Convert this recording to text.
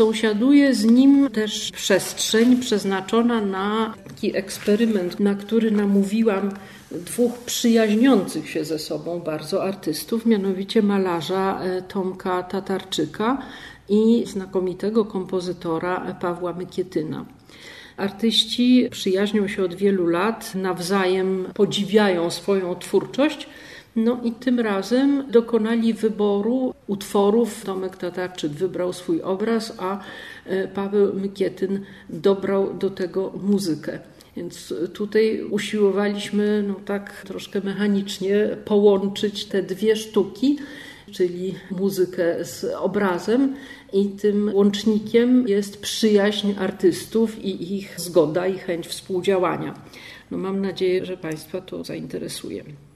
Sąsiaduje z nim też przestrzeń przeznaczona na taki eksperyment, na który namówiłam dwóch przyjaźniących się ze sobą bardzo artystów, mianowicie malarza Tomka Tatarczyka i znakomitego kompozytora Pawła Mykietyna. Artyści przyjaźnią się od wielu lat, nawzajem podziwiają swoją twórczość, no i tym razem dokonali wyboru utworów. Tomek Tatarczyk wybrał swój obraz, a Paweł Mykietyn dobrał do tego muzykę. Więc tutaj usiłowaliśmy tak troszkę mechanicznie połączyć te dwie sztuki, czyli muzykę z obrazem, i tym łącznikiem jest przyjaźń artystów i ich zgoda i chęć współdziałania. Mam nadzieję, że Państwa to zainteresuje.